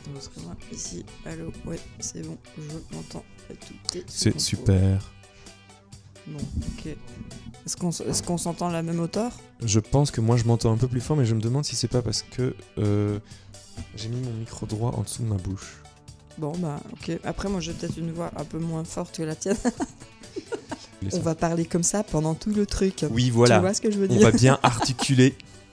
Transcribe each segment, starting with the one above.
Enregistrement ici. Allô, ouais, c'est bon, je m'entends. C'est super. Bon, ok. Est-ce qu'on s'entend à la même hauteur ? Je pense que moi je m'entends un peu plus fort, mais je me demande si c'est pas parce que j'ai mis mon micro droit en dessous de ma bouche. Bon, bah, ok. Après, moi, j'ai peut-être une voix un peu moins forte que la tienne. On va parler comme ça pendant tout le truc. Oui, voilà. Tu vois ce que je veux dire ? On va bien articuler.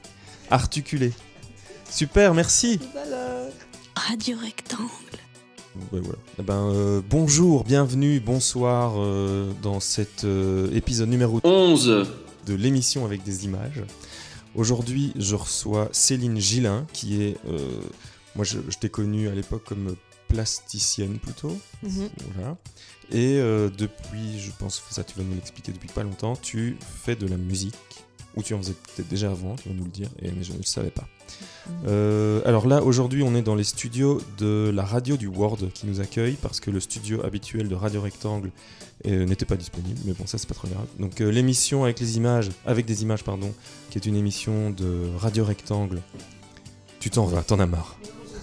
Super, merci. Voilà. Radio Rectangle. Ouais, voilà. Bonjour, bienvenue, bonsoir dans cet épisode numéro 11 de l'émission avec des images. Aujourd'hui, je reçois Céline Gillin, qui est... moi, je t'ai connue à l'époque comme plasticienne plutôt. Mhm. Voilà. Et depuis, je pense, ça tu vas nous l'expliquer depuis pas longtemps, tu fais de la musique, ou tu en faisais peut-être déjà avant, tu vas nous le dire, mais je ne le savais pas. Alors là, aujourd'hui, on est dans les studios de la radio du Word qui nous accueille, parce que le studio habituel de Radio Rectangle n'était pas disponible, mais bon, ça c'est pas trop grave. Donc l'émission avec des images, qui est une émission de Radio Rectangle, tu t'en vas, t'en as marre.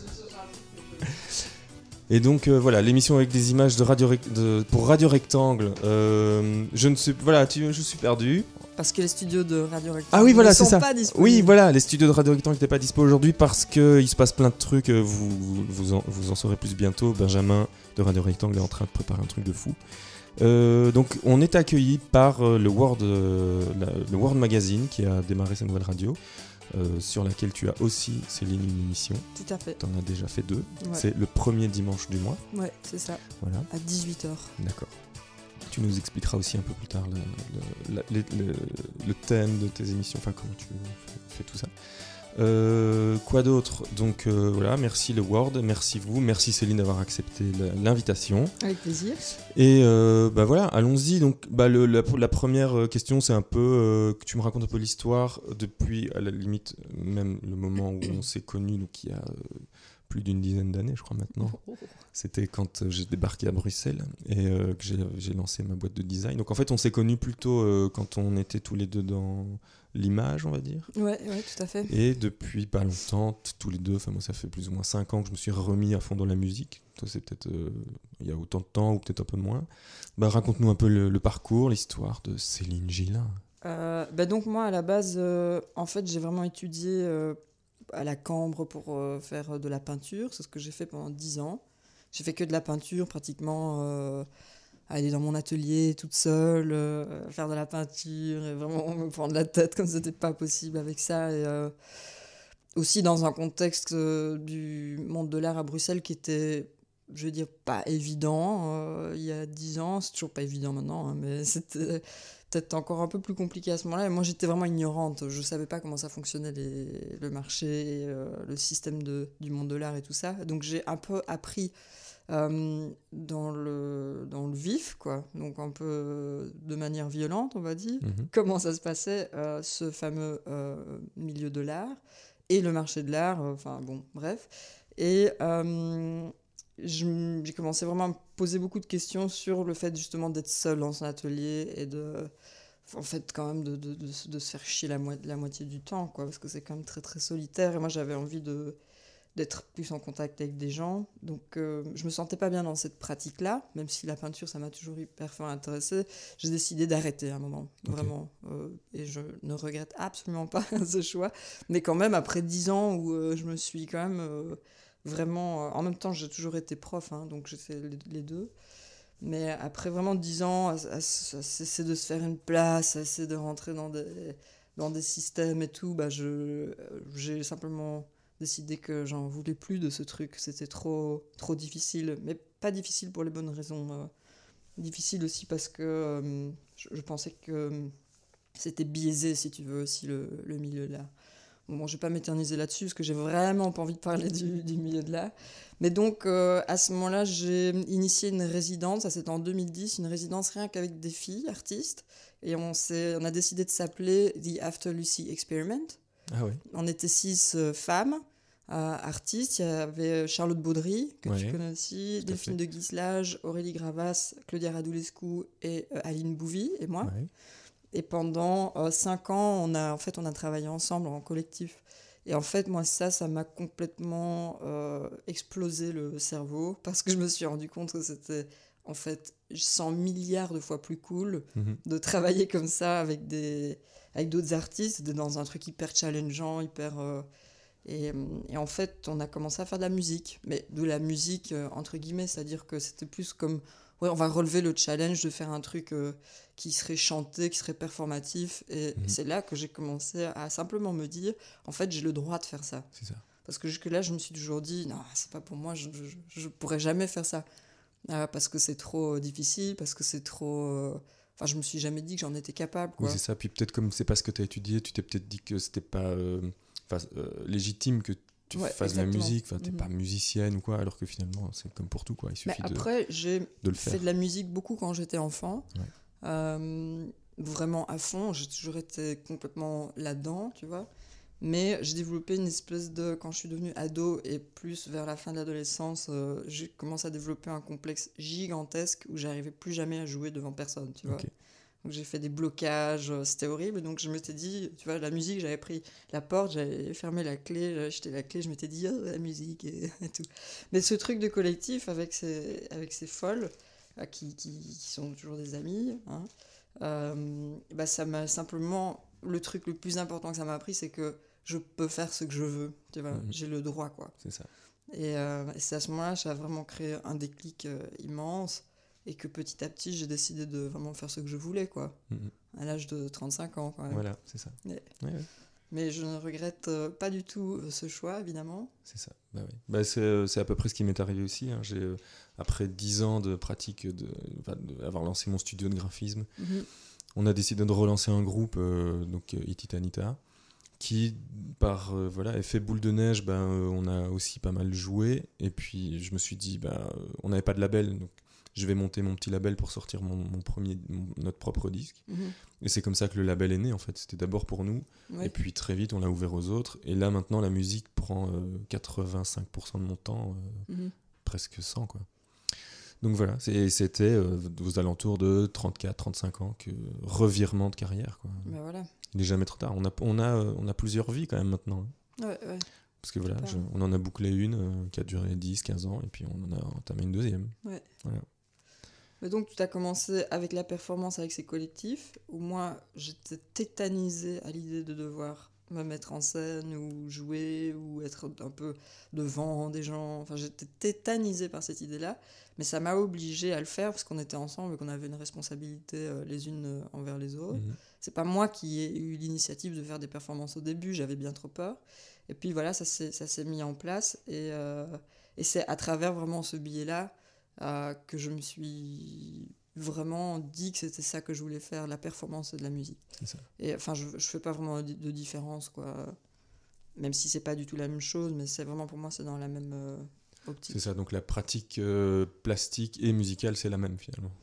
Et donc voilà, l'émission avec des images pour Radio Rectangle, je suis perdu. Parce que les studios de Radio Rectangle Ah oui, voilà, ne c'est sont ça. pas disponibles. Oui, voilà, les studios de Radio Rectangle n'étaient pas dispo aujourd'hui parce qu'il se passe plein de trucs. Vous en saurez plus bientôt. Benjamin de Radio Rectangle est en train de préparer un truc de fou. Donc on est accueilli par le Word Magazine qui a démarré sa nouvelle radio. Sur laquelle tu as aussi, Céline, une émission. Tout à fait. Tu en as déjà fait 2. Ouais. C'est le premier dimanche du mois. Ouais, c'est ça. Voilà. À 18h. D'accord. Tu nous expliqueras aussi un peu plus tard le thème de tes émissions, enfin comment tu fais tout ça. Quoi d'autre ? Donc voilà, merci le Word, merci vous, merci Céline d'avoir accepté l'invitation. Avec plaisir. Et voilà, allons-y. Donc la première question, c'est un peu que tu me racontes un peu l'histoire depuis, à la limite, même le moment où on s'est connus, donc il y a plus d'une dizaine d'années, je crois maintenant. C'était quand j'ai débarqué à Bruxelles et que j'ai lancé ma boîte de design. Donc en fait, on s'est connus plutôt quand on était tous les deux dans l'image, on va dire. Ouais, tout à fait. Et depuis pas longtemps, tous les deux, moi ça fait plus ou moins 5 ans que je me suis remis à fond dans la musique. Toi c'est peut-être il y a autant de temps ou peut-être un peu moins. Raconte-nous un peu le parcours, l'histoire de Céline Gillin. Donc moi à la base, en fait j'ai vraiment étudié à la Cambre pour faire de la peinture. C'est ce que j'ai fait pendant 10 ans. J'ai fait que de la peinture pratiquement, aller dans mon atelier toute seule, faire de la peinture et vraiment me prendre la tête comme c'était pas possible avec ça. Et aussi dans un contexte du monde de l'art à Bruxelles qui était, je veux dire, pas évident il y a 10 ans. C'est toujours pas évident maintenant, hein, mais c'était peut-être encore un peu plus compliqué à ce moment-là. Et moi, j'étais vraiment ignorante. Je savais pas comment ça fonctionnait le marché, le système du monde de l'art et tout ça. Donc j'ai un peu appris dans le vif, quoi. Donc un peu de manière violente, on va dire, comment ça se passait, ce fameux milieu de l'art et le marché de l'art, bref. Et j'ai commencé vraiment à me poser beaucoup de questions sur le fait justement d'être seule dans son atelier et en fait quand même de se faire chier la moitié du temps, quoi, parce que c'est quand même très très solitaire. Et moi j'avais envie d'être plus en contact avec des gens, donc je me sentais pas bien dans cette pratique-là, même si la peinture ça m'a toujours hyper fort intéressée. J'ai décidé d'arrêter à un moment, vraiment, et je ne regrette absolument pas ce choix, mais quand même après 10 ans où je me suis quand même vraiment, en même temps j'ai toujours été prof, hein, donc j'ai fait les deux, mais après vraiment 10 ans à essayer de se faire une place, à essayer de rentrer dans des systèmes et tout, j'ai simplement décidé que j'en voulais plus de ce truc. C'était trop difficile, mais pas difficile pour les bonnes raisons. Difficile aussi parce que je pensais que c'était biaisé, si tu veux, aussi le milieu de l'art. Bon, je vais pas m'éterniser là-dessus parce que j'ai vraiment pas envie de parler du milieu de l'art. Mais donc, à ce moment-là, j'ai initié une résidence, ça c'était en 2010, une résidence rien qu'avec des filles artistes. Et on a décidé de s'appeler The After Lucy Experiment. Ah ouais. On était 6 femmes. Artistes, il y avait Charlotte Baudry, que tu connais aussi, Delphine de Guislage, Aurélie Gravas, Claudia Radulescu et Aline Bouvy et moi. Ouais. Et pendant 5 ans, on a travaillé ensemble en collectif. Et en fait, moi, ça m'a complètement explosé le cerveau parce que je me suis rendu compte que c'était en fait 100 milliards de fois plus cool de travailler comme ça avec d'autres artistes, dans un truc hyper challengeant, hyper. Et en fait, on a commencé à faire de la musique, mais de la musique entre guillemets, c'est-à-dire que c'était plus comme, ouais, on va relever le challenge de faire un truc qui serait chanté, qui serait performatif. Et c'est là que j'ai commencé à simplement me dire, en fait, j'ai le droit de faire ça. C'est ça. Parce que jusque-là, je me suis toujours dit, non, c'est pas pour moi, je pourrais jamais faire ça. Parce que c'est trop difficile, parce que c'est trop. Enfin, je me suis jamais dit que j'en étais capable, Oui, quoi. c'est ça. Puis peut-être comme c'est pas ce que tu as étudié, tu t'es peut-être dit que c'était pas légitime que tu fasses de la exactement. musique. Enfin, t'es pas musicienne ou quoi, alors que finalement, c'est comme pour tout, quoi. Il Mais suffit après, j'ai de le fait faire. de la musique beaucoup quand j'étais enfant. Ouais. Vraiment à fond. J'ai toujours été complètement là-dedans, tu vois. Mais j'ai développé une espèce de... Quand je suis devenue ado et plus vers la fin de l'adolescence, j'ai commencé à développer un complexe gigantesque où j'arrivais plus jamais à jouer devant personne, tu vois. Ok. Donc j'ai fait des blocages, c'était horrible. Donc je m'étais dit, tu vois, la musique, j'avais pris la porte, j'avais fermé la clé, j'avais jeté la clé, je m'étais dit, oh, la musique et tout. Mais ce truc de collectif avec ces folles, qui sont toujours des amis, hein, bah ça m'a simplement... Le truc le plus important que ça m'a appris, c'est que je peux faire ce que je veux, tu vois, j'ai le droit, quoi. C'est ça. Et c'est à ce moment-là, ça a vraiment créé un déclic immense, et que petit à petit, j'ai décidé de vraiment faire ce que je voulais, quoi, à l'âge de 35 ans, quand même. Voilà, c'est ça. Ouais. Ouais. Mais je ne regrette pas du tout ce choix, évidemment. C'est ça. Bah oui. Bah c'est à peu près ce qui m'est arrivé aussi, hein. J'ai, après 10 ans de pratique, d'avoir lancé mon studio de graphisme, on a décidé de relancer un groupe, donc Ititanita, qui, par effet boule de neige, on a aussi pas mal joué. Et puis je me suis dit, on n'avait pas de label, donc je vais monter mon petit label pour sortir notre propre disque. Et c'est comme ça que le label est né, en fait. C'était d'abord pour nous, et puis très vite on l'a ouvert aux autres. Et là maintenant la musique prend 85% de mon temps, presque 100, quoi. Donc voilà, c'était aux alentours de 34-35 ans, revirement de carrière, quoi. Ben voilà. Il n'est jamais trop tard. On a plusieurs vies quand même maintenant. Ouais. Parce que voilà, on en a bouclé une qui a duré 10-15 ans, et puis on en a entamé une deuxième. Ouais. Voilà. Mais donc tu as commencé avec la performance, avec ces collectifs, où moi j'étais tétanisée à l'idée de devoir me mettre en scène ou jouer ou être un peu devant des gens. Enfin, j'étais tétanisée par cette idée-là, mais ça m'a obligée à le faire parce qu'on était ensemble et qu'on avait une responsabilité les unes envers les autres. C'est pas moi qui ai eu l'initiative de faire des performances au début, j'avais bien trop peur. Et puis voilà, ça s'est mis en place, et c'est à travers vraiment ce biais-là que je me suis vraiment dit que c'était ça que je voulais faire, la performance et de la musique. C'est ça. Et enfin, je fais pas vraiment de différence, quoi. Même si c'est pas du tout la même chose, mais c'est vraiment, pour moi, c'est dans la même optique. C'est ça, donc la pratique plastique et musicale, c'est la même finalement.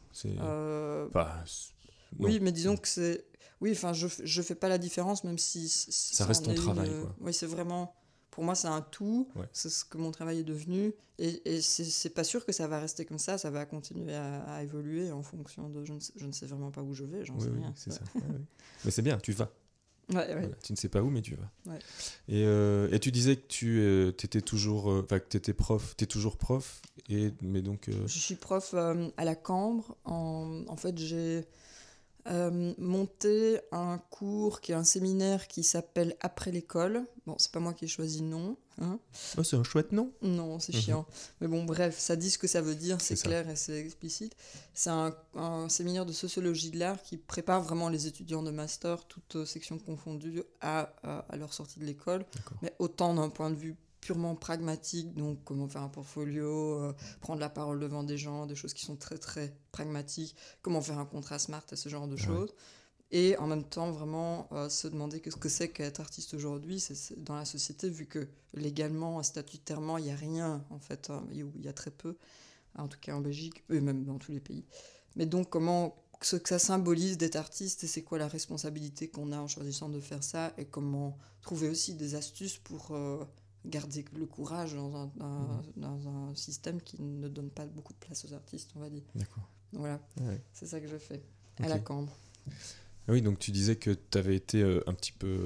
Oui, mais disons que c'est... Oui, enfin, je fais pas la différence, même si ça reste ton travail, quoi. Oui, c'est vraiment... Pour moi, c'est un tout. Ouais. C'est ce que mon travail est devenu. Et c'est pas sûr que ça va rester comme ça. Ça va continuer à évoluer en fonction de... Je ne sais vraiment pas où je vais, j'en sais rien. C'est ça. Ouais. Mais c'est bien, tu vas. Ouais. Voilà, tu ne sais pas où, mais tu vas. Ouais. Et tu disais que tu étais toujours... que tu étais prof. Tu es toujours prof. Mais donc... Je suis prof à la Cambre. En fait, j'ai... monter un cours qui est un séminaire qui s'appelle Après l'école. Bon, c'est pas moi qui ai choisi le nom, hein. Oh, c'est un chouette nom. Non, c'est chiant. Mais bon, bref, ça dit ce que ça veut dire, c'est clair et c'est explicite. C'est un séminaire de sociologie de l'art qui prépare vraiment les étudiants de master, toutes sections confondues, à leur sortie de l'école. D'accord. Mais autant d'un point de vue purement pragmatique, donc comment faire un portfolio, prendre la parole devant des gens, des choses qui sont très très pragmatiques, comment faire un contrat smart et ce genre de choses. Et en même temps vraiment se demander ce que c'est qu'être artiste aujourd'hui, c'est dans la société, vu que légalement, statutairement, il n'y a rien en fait, hein, il y a très peu, en tout cas en Belgique, et même dans tous les pays. Mais donc ce que ça symbolise d'être artiste, et c'est quoi la responsabilité qu'on a en choisissant de faire ça, et comment trouver aussi des astuces pour... garder le courage dans un système qui ne donne pas beaucoup de place aux artistes, on va dire. D'accord. Voilà, c'est ça que je fais, à la Cambre. Oui, donc tu disais que tu avais été un petit peu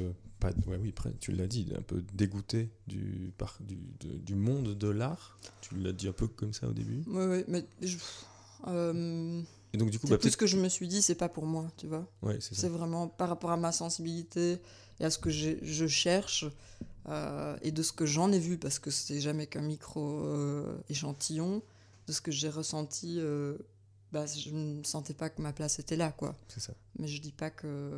tu l'as dit, un peu dégoûté du monde de l'art. Tu l'as dit un peu comme ça au début. Oui, mais Et donc du coup, c'est tout ce que je me suis dit, c'est pas pour moi, tu vois. Ouais, c'est ça. C'est vraiment par rapport à ma sensibilité et à ce que je cherche et de ce que j'en ai vu, parce que c'était jamais qu'un micro échantillon, de ce que j'ai ressenti. Je ne sentais pas que ma place était là, quoi. C'est ça. Mais je dis pas que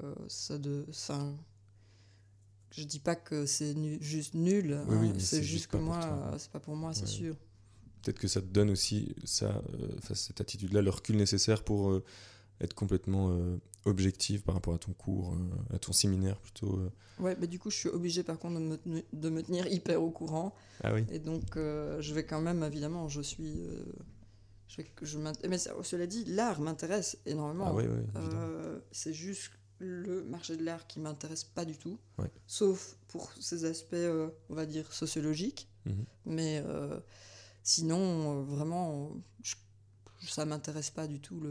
je dis pas que c'est juste nul. Oui, mais c'est juste que pas pour moi, toi. c'est pas pour moi, c'est Ouais. sûr. Peut-être que ça te donne aussi cette attitude-là, le recul nécessaire pour être complètement objectif par rapport à ton cours, à ton séminaire plutôt. Ouais, du coup, je suis obligée par contre de me tenir hyper au courant. Ah oui. Et donc, je vais quand même, évidemment, mais cela dit, l'art m'intéresse énormément. Ah oui, évidemment. C'est juste le marché de l'art qui m'intéresse pas du tout, Ouais. sauf pour ses aspects, on va dire, sociologiques. Mhm. Mais sinon, vraiment, ça m'intéresse pas du tout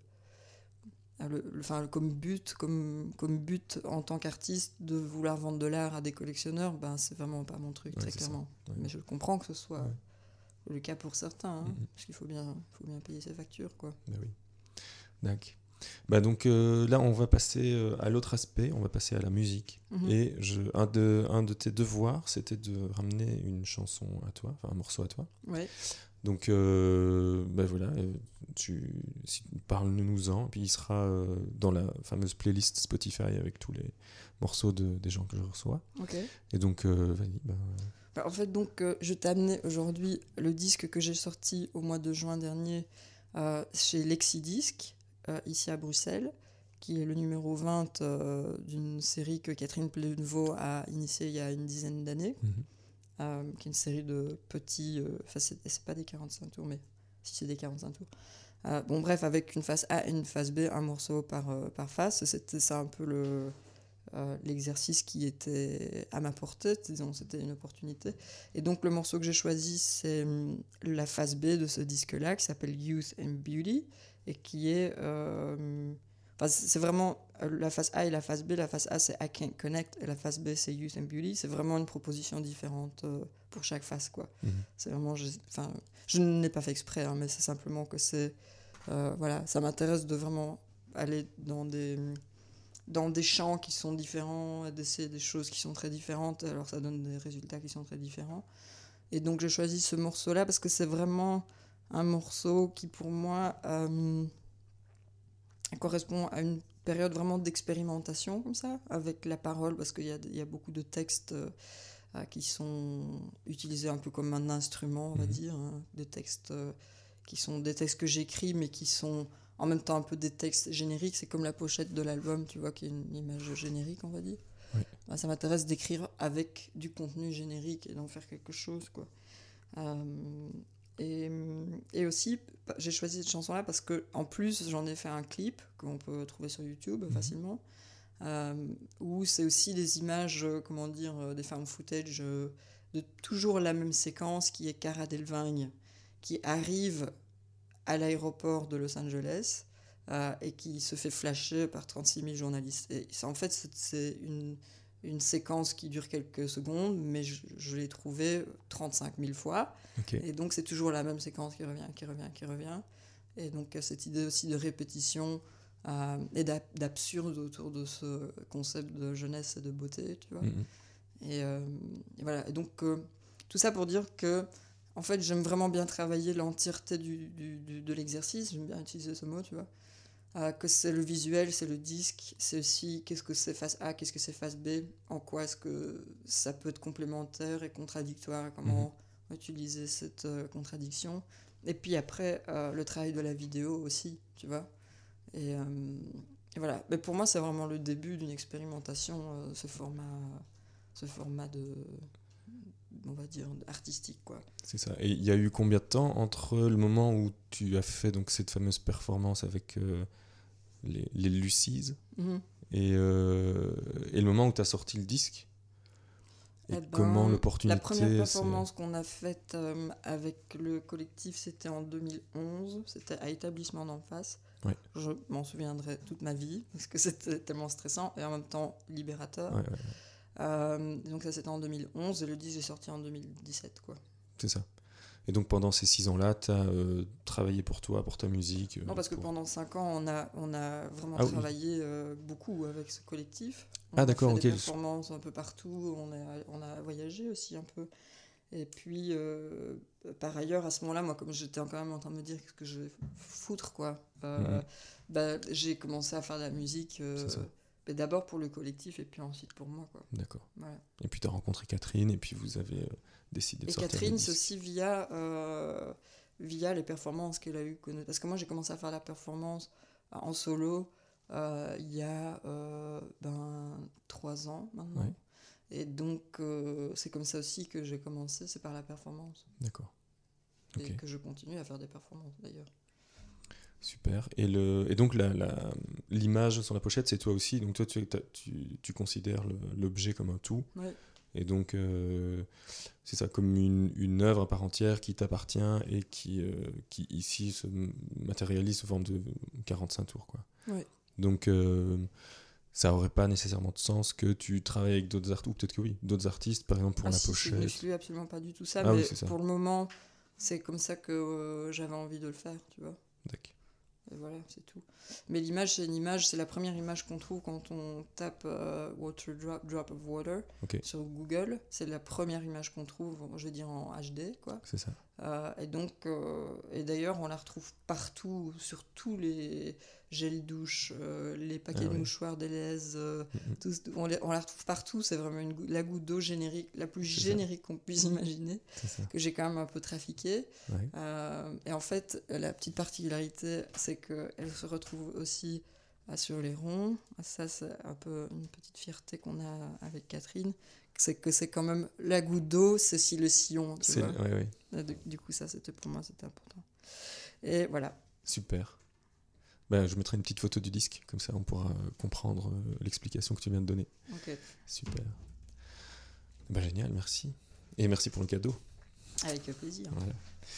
comme but en tant qu'artiste de vouloir vendre de l'art à des collectionneurs. C'est vraiment pas mon truc, très clairement. Ouais. Mais je comprends que ce soit le cas pour certains, parce qu'il faut bien payer ses factures, quoi. Bah oui. D'accord. Donc là, on va passer à l'autre aspect, on va passer à la musique. Et un de tes devoirs, c'était de ramener une chanson à toi, enfin un morceau à toi. Ouais. Donc voilà, parle-nous-en, puis il sera dans la fameuse playlist Spotify avec tous les morceaux des gens que je reçois. Ok. Et donc, vas-y. En fait, donc, je t'ai amené aujourd'hui le disque que j'ai sorti au mois de juin dernier chez Lexidisc, ici à Bruxelles, qui est le numéro 20 d'une série que Catherine Plenevaux a initiée il y a une dizaine d'années. Qui est une série de petits... c'est pas des 45 tours, mais si c'est des 45 tours. Bref, avec une face A et une face B, un morceau par face. C'était ça un peu l'exercice qui était à ma portée, disons, c'était une opportunité. Et donc le morceau que j'ai choisi, c'est la face B de ce disque-là, qui s'appelle Youth and Beauty, et qui est... c'est vraiment la face A et la face B. La face A, c'est I Can't Connect, et la face B, c'est Youth and Beauty. C'est vraiment une proposition différente pour chaque face, quoi. C'est vraiment... Je ne l'ai pas fait exprès, hein, mais c'est simplement que c'est... ça m'intéresse de vraiment aller dans des champs qui sont différents, d'essayer des choses qui sont très différentes, alors ça donne des résultats qui sont très différents. Et donc j'ai choisi ce morceau-là parce que c'est vraiment un morceau qui, pour moi, correspond à une période vraiment d'expérimentation, comme ça, avec la parole, parce qu'il y a beaucoup de textes qui sont utilisés un peu comme un instrument, on va dire, hein, des textes qui sont des textes que j'écris, mais qui sont en même temps un peu des textes génériques. C'est comme la pochette de l'album, tu vois, qui est une image générique, on va dire. Oui. Ça m'intéresse d'écrire avec du contenu générique et d'en faire quelque chose, quoi. Et aussi, j'ai choisi cette chanson-là parce que, en plus, j'en ai fait un clip qu'on peut trouver sur YouTube facilement, où c'est aussi des images, des found footage de toujours la même séquence, qui est Cara Delevingne qui arrive à l'aéroport de Los Angeles et qui se fait flasher par 36 000 journalistes. Et en fait, c'est une séquence qui dure quelques secondes, mais je l'ai trouvée 35 000 fois. Okay. Et donc, c'est toujours la même séquence qui revient. Et donc, cette idée aussi de répétition et d'absurde autour de ce concept de jeunesse et de beauté, tu vois. Et voilà. Et donc, tout ça pour dire que, en fait, j'aime vraiment bien travailler l'entièreté de l'exercice. J'aime bien utiliser ce mot, tu vois. Que c'est le visuel, c'est le disque, c'est aussi qu'est-ce que c'est face A, qu'est-ce que c'est face B, en quoi est-ce que ça peut être complémentaire et contradictoire, comment utiliser cette contradiction. Et puis après, le travail de la vidéo aussi, tu vois. Et voilà. Mais pour moi, c'est vraiment le début d'une expérimentation, ce format de... on va dire, artistique, quoi. C'est ça. Et il y a eu combien de temps entre le moment où tu as fait donc cette fameuse performance avec les Lucies et le moment où tu as sorti le disque? Et comment l'opportunité... La première performance qu'on a faite avec le collectif, c'était en 2011. C'était à Établissement d'en face. Ouais. Je m'en souviendrai toute ma vie, parce que c'était tellement stressant et en même temps libérateur. Ouais. Donc ça c'était en 2011 et le disque j'ai sorti en 2017 quoi. C'est ça. Et donc pendant ces 6 ans-là, tu as travaillé pour toi, pour ta musique Non, parce que pour... pendant 5 ans, on a vraiment Ah oui. travaillé beaucoup avec ce collectif. On Ah a d'accord, fait ok. des performances un peu partout, on a voyagé aussi un peu. Et puis, par ailleurs, à ce moment-là, moi, comme j'étais quand même en train de me dire qu'est-ce que je vais foutre, quoi, Mhm. j'ai commencé à faire de la musique C'est ça. d'abord pour le collectif et puis ensuite pour moi, quoi. D'accord. Voilà. Et puis tu as rencontré Catherine et puis vous avez décidé de Et sortir le Catherine, c'est disque. aussi via les performances qu'elle a eues. Parce que moi, j'ai commencé à faire la performance en solo il y a 3 ans maintenant. Ouais. Et donc, c'est comme ça aussi que j'ai commencé, c'est par la performance. D'accord. Ok. Et que je continue à faire des performances d'ailleurs. Super. Et donc l'image sur la pochette, c'est toi aussi. Donc toi, tu considères l'objet comme un tout. Ouais. Et donc, c'est ça, comme une œuvre à part entière qui t'appartient et qui ici se matérialise sous forme de 45 tours, quoi. Ouais. Donc, ça aurait pas nécessairement de sens que tu travailles avec d'autres artistes, ou peut-être que oui, d'autres artistes, par exemple pour la Si, je pochette. n'exclus absolument pas du tout ça, Ah oui, mais c'est ça. pour le moment, c'est comme ça que j'avais envie de le faire, tu vois. D'accord. Et voilà, c'est tout. Mais l'image, c'est la première image qu'on trouve quand on tape water drop of water Ok, sur Google. C'est la première image qu'on trouve, je vais dire en HD, quoi. c'est ça. Et donc, et d'ailleurs, on la retrouve partout, sur tous les gels douche, les paquets Ah de ouais. mouchoirs d'Elaise, Mhm. on la retrouve partout. C'est vraiment la goutte d'eau générique, la plus C'est ça. générique qu'on puisse imaginer, C'est ça. que j'ai quand même un peu trafiqué. Ouais. Et en fait, la petite particularité, c'est qu'elle se retrouve aussi sur les ronds. Ça, c'est un peu une petite fierté qu'on a avec Catherine. C'est que c'est quand même la goutte d'eau, c'est aussi le sillon, tu vois. Ouais, ouais. Du coup, ça, pour moi, c'était important. Et voilà. Super. Ben, je mettrai une petite photo du disque, comme ça on pourra comprendre l'explication que tu viens de donner. Ok. Super. Ben, génial, merci. Et merci pour le cadeau. Avec plaisir. Voilà.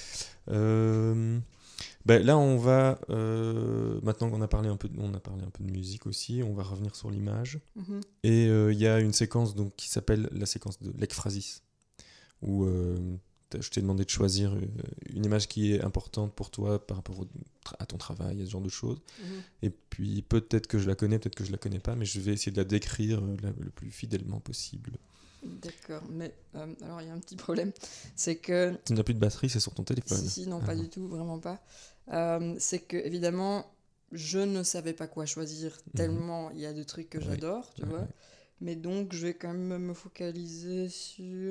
Ben, là, on va maintenant qu'on a parlé un peu, on a parlé un peu de musique aussi, on va revenir sur l'image. Mhm. Et il y a une séquence donc qui s'appelle la séquence de l'ekphrasis, où je t'ai demandé de choisir une image qui est importante pour toi par rapport à ton travail, à ce genre de choses. Mhm. Et puis peut-être que je la connais, peut-être que je la connais pas, mais je vais essayer de la décrire le plus fidèlement possible. D'accord. Mais alors, il y a un petit problème. C'est que. Tu n'as plus de batterie, c'est sur ton téléphone. Si, non, Ah pas non. du tout, vraiment pas. C'est que, évidemment, je ne savais pas quoi choisir, tellement il y a des trucs que Ouais. j'adore, tu Ouais, vois. ouais. Mais donc, je vais quand même me focaliser sur.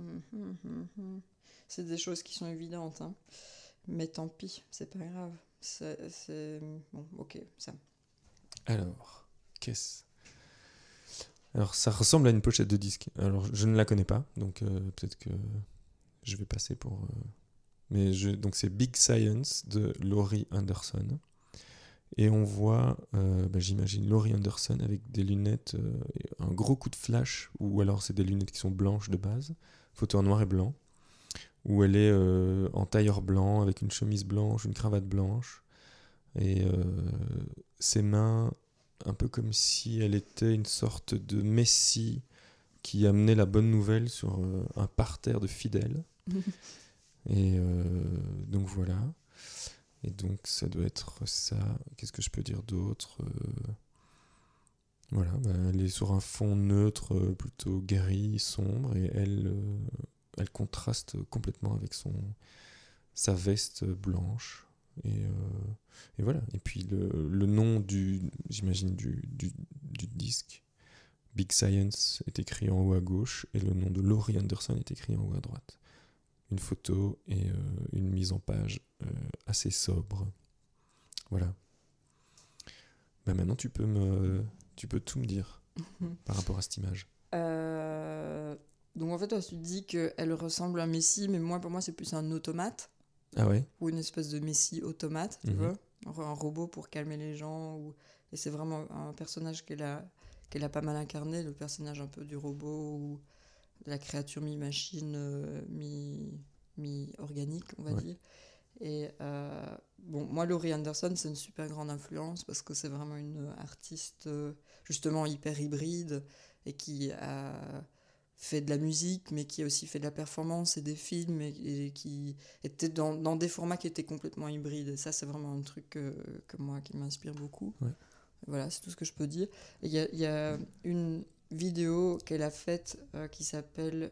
C'est des choses qui sont évidentes, hein. Mais tant pis, c'est pas grave. Bon, ok, ça. Alors, qu'est-ce Alors, ça ressemble à une pochette de disque. Alors, je ne la connais pas, donc peut-être que je vais passer pour. Donc, c'est Big Science de Laurie Anderson. Et on voit, j'imagine, Laurie Anderson avec des lunettes, un gros coup de flash, ou alors c'est des lunettes qui sont blanches de base, photo en noir et blanc, où elle est en tailleur blanc, avec une chemise blanche, une cravate blanche, et ses mains, un peu comme si elle était une sorte de messie qui amenait la bonne nouvelle sur un parterre de fidèles. Et donc voilà. Et donc ça doit être ça. Qu'est-ce que je peux dire d'autre Voilà, elle est sur un fond neutre, plutôt gris, sombre, et elle contraste complètement avec sa veste blanche. Et voilà. Et puis le nom j'imagine, du disque, Big Science, est écrit en haut à gauche, et le nom de Laurie Anderson est écrit en haut à droite. Une photo et une mise en page assez sobre. Voilà. Maintenant, tu peux tout me dire par rapport à cette image. Donc en fait, toi, tu te dis qu'elle ressemble à un Messi, mais pour moi, c'est plus un automate. Ah ouais. Ou une espèce de Messi automate, tu Mhm. vois. Un robot pour calmer les gens. Et c'est vraiment un personnage qu'elle a pas mal incarné, le personnage un peu du robot ou de la créature mi-machine, mi-organique, on va Ouais. dire. Et bon, moi, Laurie Anderson, c'est une super grande influence parce que c'est vraiment une artiste justement hyper hybride et qui a fait de la musique, mais qui a aussi fait de la performance et des films, et qui était dans des formats qui étaient complètement hybrides. Et ça, c'est vraiment un truc qui m'inspire beaucoup. Ouais. Voilà, c'est tout ce que je peux dire. Il y a une vidéo qu'elle a faite qui s'appelle...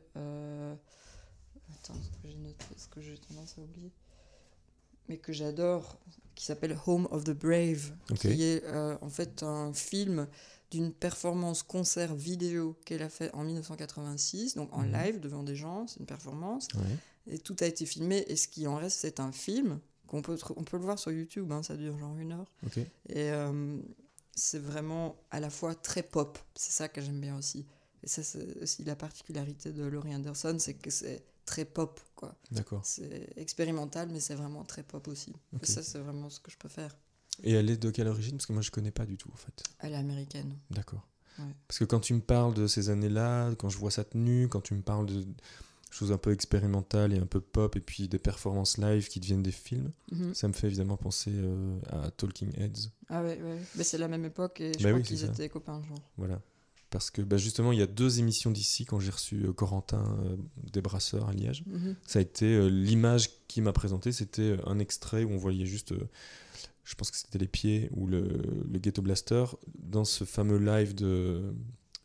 Attends, j'ai noté ce que j'ai tendance à oublier. Mais que j'adore, qui s'appelle Home of the Brave, qui est en fait un film d'une performance concert vidéo qu'elle a fait en 1986, donc en live devant des gens, c'est une performance. Ouais. Et tout a été filmé, et ce qui en reste, c'est un film on peut le voir sur YouTube, hein, ça dure genre 1 heure. Okay. Et c'est vraiment à la fois très pop, c'est ça que j'aime bien aussi. Et ça, c'est aussi la particularité de Laurie Anderson, c'est que c'est très pop, quoi. D'accord. C'est expérimental, mais c'est vraiment très pop aussi. Okay. Et ça, c'est vraiment ce que je préfère. Et elle est de quelle origine? Parce que moi, je connais pas du tout, en fait. Elle est américaine. D'accord. Ouais. Parce que quand tu me parles de ces années-là, quand je vois sa tenue, quand tu me parles de choses un peu expérimentales et un peu pop, et puis des performances live qui deviennent des films, ça me fait évidemment penser à Talking Heads. Ah ouais. Mais c'est la même époque, et je crois qu'ils étaient copains, genre. Voilà. Parce que justement, il y a 2 émissions d'ici, quand j'ai reçu Corentin des Brasseurs à Liège. Ça a été l'image qu'il m'a présentée, c'était un extrait où on voyait juste, je pense que c'était les pieds ou le Ghetto Blaster, dans ce fameux live de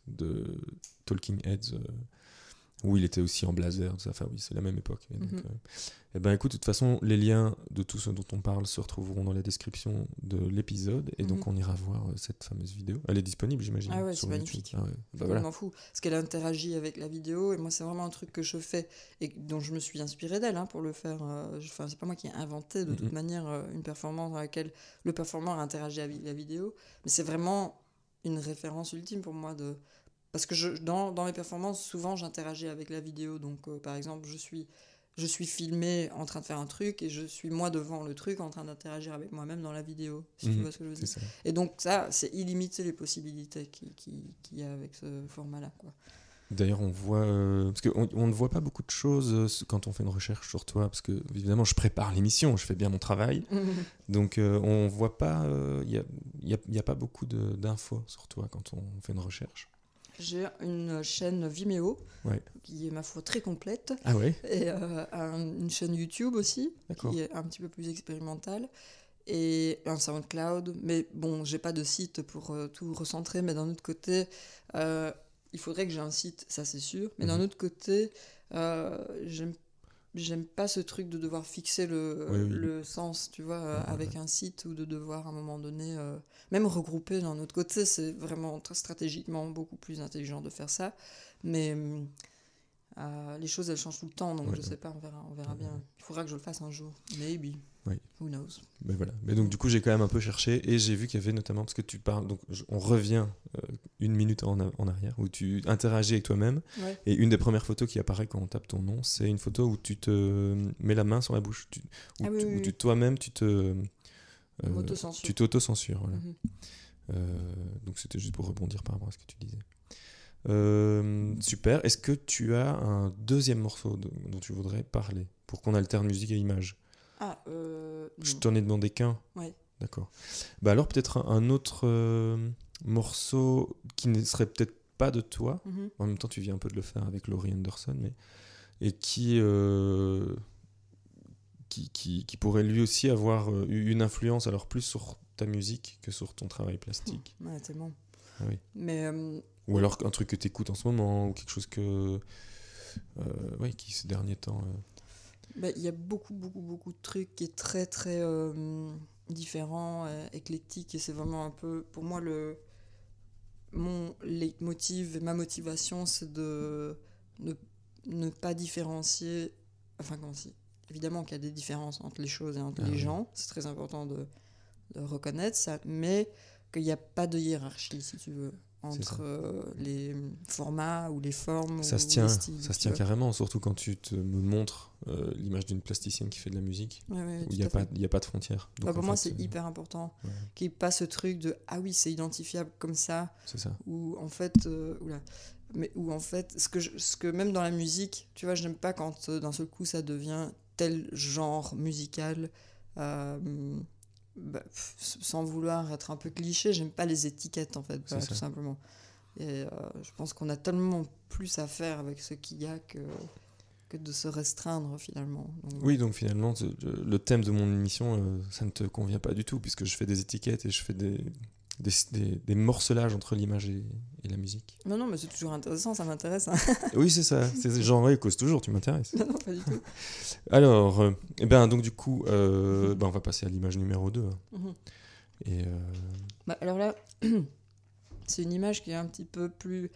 Talking Heads, où il était aussi en blazer, tout ça. Enfin oui, c'est la même époque. Et donc, écoute, de toute façon, les liens de tout ce dont on parle se retrouveront dans la description de l'épisode, et donc on ira voir cette fameuse vidéo. Elle est disponible, j'imagine. Ah ouais, c'est magnifique. Ah ouais. Je m'en fous. Parce qu'elle interagit avec la vidéo, et moi, c'est vraiment un truc que je fais et dont je me suis inspirée d'elle pour le faire. Enfin, c'est pas moi qui ai inventé de toute manière une performance dans laquelle le performeur interagit avec la vidéo, mais c'est vraiment une référence ultime pour moi de... Parce que dans mes performances, souvent, j'interagis avec la vidéo. Donc, par exemple, je suis filmé en train de faire un truc, et je suis moi devant le truc en train d'interagir avec moi-même dans la vidéo, si tu vois ce que je veux dire. Ça. Et donc ça, c'est illimité les possibilités qu'il y a avec ce format-là, quoi. D'ailleurs, on voit... parce qu'on ne voit pas beaucoup de choses quand on fait une recherche sur toi, parce que, évidemment, je prépare l'émission, je fais bien mon travail. Donc, on voit pas... Il n'y a pas beaucoup d'infos sur toi quand on fait une recherche. J'ai une chaîne Vimeo, qui est, ma foi, très complète. Ah ouais. Et une chaîne YouTube aussi, qui est un petit peu plus expérimentale. Et un SoundCloud. Mais bon, j'ai pas de site pour tout recentrer. Mais d'un autre côté, il faudrait que j'ai un site, ça c'est sûr. Mais d'un autre côté, j'aime pas ce truc de devoir fixer le sens, tu vois, avec un site, ou de devoir à un moment donné même regrouper. D'un autre côté, c'est vraiment très stratégiquement beaucoup plus intelligent de faire ça, mais les choses, elles changent tout le temps, donc je sais pas, on verra bien. Il faudra que je le fasse un jour, maybe. Who knows. Mais voilà. Mais donc du coup, j'ai quand même un peu cherché, et j'ai vu qu'il y avait notamment, parce que tu parles, donc on revient 1 minute en arrière, où tu interagis avec toi-même, et une des premières photos qui apparaît quand on tape ton nom, c'est une photo où tu te mets la main sur la bouche, où toi-même tu t'auto-censures. Voilà. Donc c'était juste pour rebondir par rapport à ce que tu disais. Super. Est-ce que tu as un deuxième morceau dont tu voudrais parler, pour qu'on alterne musique et image? Je t'en ai demandé qu'un. Ouais. D'accord. Alors peut-être un autre morceau qui ne serait peut-être pas de toi. En même temps, tu viens un peu de le faire avec Laurie Anderson, et qui pourrait lui aussi avoir eu une influence, alors plus sur ta musique que sur ton travail plastique. Ouais, tellement. Ah oui. Mais ou alors un truc que tu écoutes en ce moment, ou quelque chose qui ces derniers temps... il y a beaucoup de trucs qui est très très différent, éclectique, et c'est vraiment un peu, pour moi, mon leitmotiv et ma motivation, c'est de ne pas différencier, enfin, évidemment qu'il y a des différences entre les choses et entre les gens, c'est très important de reconnaître ça, mais qu'il n'y a pas de hiérarchie, si tu veux, entre les formats ou les formes, ça ou se tient, les styles. Ça se tient carrément, surtout quand tu me montres l'image d'une plasticienne qui fait de la musique, où il n'y a pas de frontières. Donc, pour moi, c'est hyper important qu'il n'y ait pas ce truc de « Ah oui, c'est identifiable comme ça ». C'est ça. Ou en fait, ce que même dans la musique, tu vois, je n'aime pas quand d'un seul coup ça devient tel genre musical, sans vouloir être un peu cliché, j'aime pas les étiquettes, en fait, tout simplement. Et je pense qu'on a tellement plus à faire avec ce qu'il y a que de se restreindre finalement. Donc, Oui, donc finalement, le thème de mon émission, ça ne te convient pas du tout, puisque je fais des étiquettes et je fais des morcelages entre l'image et la musique. non, mais c'est toujours intéressant, ça m'intéresse. Hein. Oui, c'est ça. C'est genre, cause toujours, tu m'intéresses. Non, pas du tout. Alors, eh ben, donc du coup, on va passer à l'image numéro 2. Mhm. Et Alors là, c'est une image qui est un petit peu plus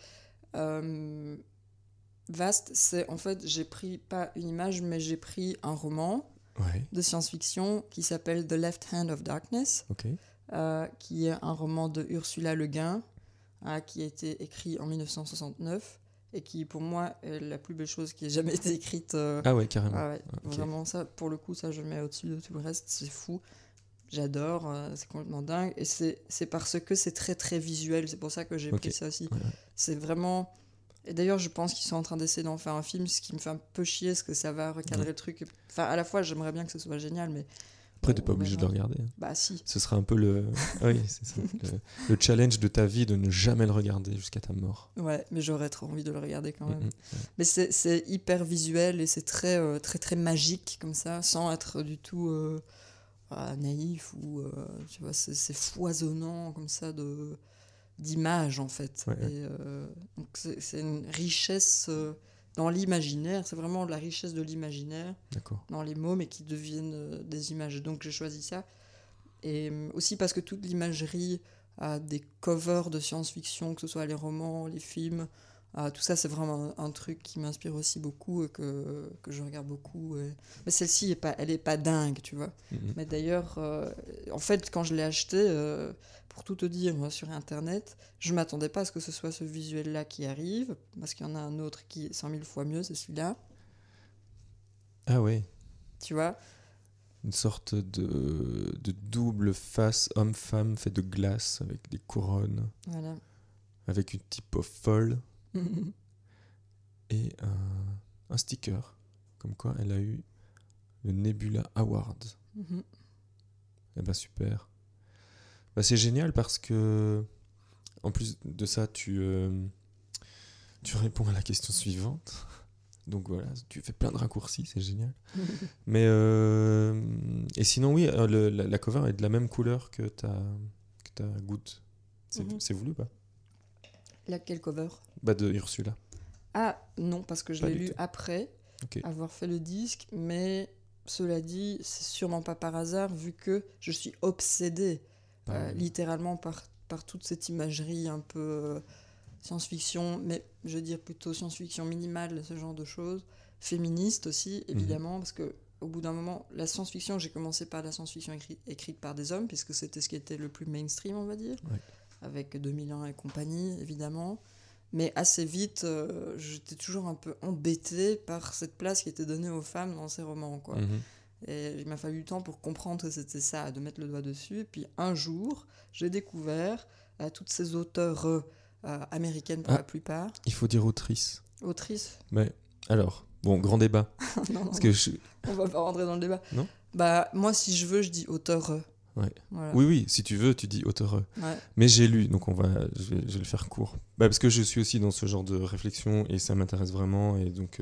vaste. C'est en fait, j'ai pris pas une image, mais j'ai pris un roman ouais, de science-fiction qui s'appelle The Left Hand of Darkness, ok. qui est un roman de Ursula Le Guin, qui a été écrit en 1969 et qui, pour moi, est la plus belle chose qui ait jamais été écrite. Ah ouais, carrément. Ouais, Ok. vraiment, ça, pour le coup, ça, je le mets au-dessus de tout le reste. C'est fou. J'adore, c'est complètement dingue. Et c'est parce que c'est très, très visuel. C'est pour ça que j'ai Ok. pris ça aussi. Ouais. C'est vraiment... Et d'ailleurs, je pense qu'ils sont en train d'essayer d'en faire un film, ce qui me fait un peu chier, parce que ça va recadrer le truc. Enfin, à la fois, j'aimerais bien que ce soit génial, mais... Après, t'es pas on obligé de verra. le regarder. Hein. Bah si. Ce sera un peu le... oui, c'est ça. Le challenge de ta vie de ne jamais le regarder jusqu'à ta mort. Ouais, mais j'aurais trop envie de le regarder quand même. Ouais. Mais c'est hyper visuel et c'est très, très, très magique, comme ça, sans être du tout naïf ou... tu vois, c'est foisonnant, comme ça, d'images, en fait. Ouais. Et, donc c'est une richesse dans l'imaginaire, c'est vraiment la richesse de l'imaginaire D'accord. dans les mots, mais qui deviennent des images. Donc j'ai choisi ça. Et aussi parce que toute l'imagerie des covers de science-fiction, que ce soit les romans, les films, tout ça, c'est vraiment un truc qui m'inspire aussi beaucoup et que je regarde beaucoup. Mais celle-ci, elle est pas dingue, tu vois. Mhm. Mais d'ailleurs, en fait, quand je l'ai acheté, pour tout te dire, moi, sur Internet, je m'attendais pas à ce que ce soit ce visuel-là qui arrive, parce qu'il y en a un autre qui est 100 000 fois mieux, c'est celui-là, Ah ouais. tu vois. Une sorte de double face homme-femme fait de glace avec des couronnes, Voilà. avec une typo folle et un sticker. Comme quoi elle a eu le Nebula Award. Mhm. Eh ben super. Bah, c'est génial parce que, en plus de ça, tu réponds à la question suivante. Donc voilà, tu fais plein de raccourcis, c'est génial. Mais et sinon, oui, la cover est de la même couleur que ta goutte. C'est voulu ou pas? Laquelle cover? Bah, de Ursula. Ah non, parce que je Pas l'ai du lu tout. après Ok. avoir fait le disque, mais cela dit, c'est sûrement pas par hasard, vu que je suis obsédée littéralement par toute cette imagerie un peu science-fiction, mais je veux dire plutôt science-fiction minimale, ce genre de choses. Féministe aussi, évidemment, parce que au bout d'un moment, la science-fiction, j'ai commencé par la science-fiction écrite par des hommes, puisque c'était ce qui était le plus mainstream, on va dire, Ouais. avec 2000 ans et compagnie, évidemment. Mais assez vite, j'étais toujours un peu embêtée par cette place qui était donnée aux femmes dans ces romans, quoi. Mhm. Et il m'a fallu du temps pour comprendre que c'était ça, de mettre le doigt dessus. Et puis un jour, j'ai découvert toutes ces auteurs américaines pour la plupart. Il faut dire autrice. Autrices. Mais alors, bon, grand débat. Non, Parce que on va pas rentrer dans le débat. Non. Bah, moi, si je veux, je dis auteur. Ouais. Voilà. Oui, si tu veux, tu dis auteur. Ouais. Mais j'ai lu, donc je vais le faire court. Bah, parce que je suis aussi dans ce genre de réflexion et ça m'intéresse vraiment. Et donc,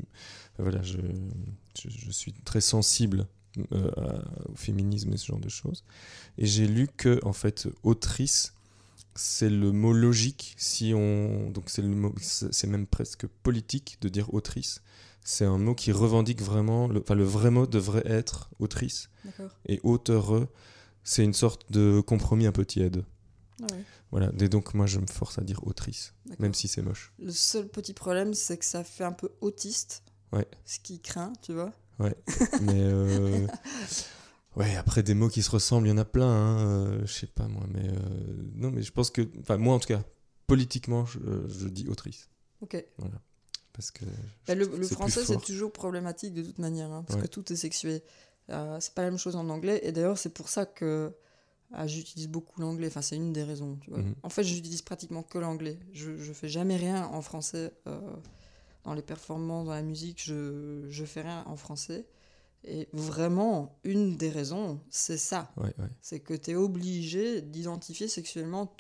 je suis très sensible au féminisme et ce genre de choses. Et j'ai lu que, en fait, autrice, c'est le mot logique. Donc, c'est même presque politique de dire autrice. C'est un mot qui revendique vraiment. Le vrai mot devrait être autrice. D'accord. Et auteureux, c'est une sorte de compromis un peu tiède. Ah ouais. Voilà. Et donc, moi, je me force à dire autrice, D'accord. même si c'est moche. Le seul petit problème, c'est que ça fait un peu autiste. Ouais. Ce qui craint, tu vois. Ouais. Mais ouais, après des mots qui se ressemblent, il y en a plein. Hein. Je sais pas moi, mais non, mais je pense que, enfin moi en tout cas, politiquement, je dis autrice. Ok. Voilà. Parce que Le c'est français, plus c'est fort. toujours problématique de toute manière, hein, parce Ouais. que tout est sexué. C'est pas la même chose en anglais, et d'ailleurs, c'est pour ça que j'utilise beaucoup l'anglais. Enfin, c'est une des raisons, tu vois. Mhm. En fait, j'utilise pratiquement que l'anglais. Je fais jamais rien en français. Dans les performances, dans la musique, je fais rien en français. Et vraiment, une des raisons, c'est ça. Ouais. C'est que tu es obligé d'identifier sexuellement tout.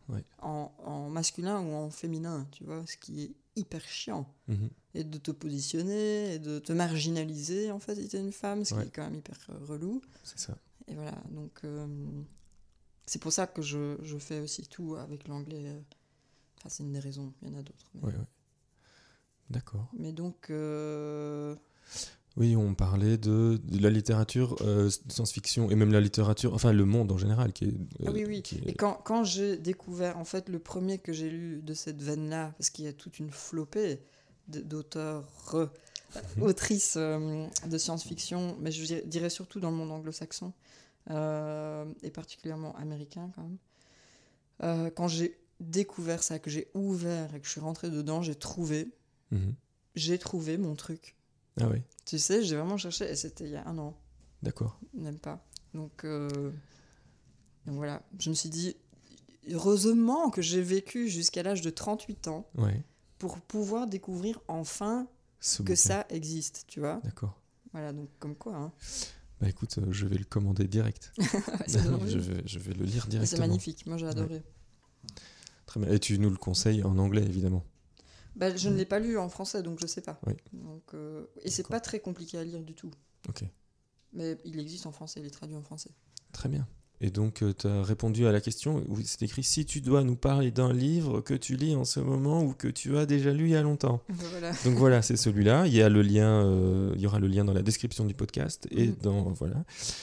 Ouais. en masculin ou en féminin, tu vois, ce qui est hyper chiant. Mhm. Et de te positionner, et de te marginaliser, en fait, si t'es une femme, ce qui Ouais. est quand même hyper relou. C'est ça. Et voilà, donc c'est pour ça que je fais aussi tout avec l'anglais. Enfin, c'est une des raisons, il y en a d'autres. Mais, Ouais. D'accord. mais donc, Oui, on parlait de la littérature de science-fiction et même la littérature, enfin le monde en général qui est. ah oui, oui. Qui Et est... quand j'ai découvert, en fait, le premier que j'ai lu de cette veine-là, parce qu'il y a toute une flopée d'auteurs, autrices de science-fiction, mais je dirais surtout dans le monde anglo-saxon, et particulièrement américain quand même. Quand j'ai découvert ça, que j'ai ouvert et que je suis rentrée dedans, Mhm. j'ai trouvé mon truc. Ah oui, Tu sais, j'ai vraiment cherché, et c'était il y a 1 an, d'accord. même pas. Donc voilà, je me suis dit, heureusement que j'ai vécu jusqu'à l'âge de 38 ans Ouais. pour pouvoir découvrir enfin Ce que bouquin. ça existe, tu vois. D'accord. Voilà, donc comme quoi. Hein. Bah écoute, je vais le commander direct. C'est merveilleux. je vais le lire Et directement. c'est magnifique, moi j'ai adoré. Très bien. Et tu nous le conseilles en anglais, évidemment. Bah, je ne l'ai pas lu en français, donc je sais pas. Oui. Donc, et c'est D'accord. pas très compliqué à lire du tout. Ok, Mais il existe en français, il est traduit en français. très bien. Et donc, tu as répondu à la question où c'est écrit si tu dois nous parler d'un livre que tu lis en ce moment ou que tu as déjà lu il y a longtemps. Voilà. Donc voilà, c'est celui-là. Il y a le lien, il y aura le lien dans la description du podcast et dans voilà.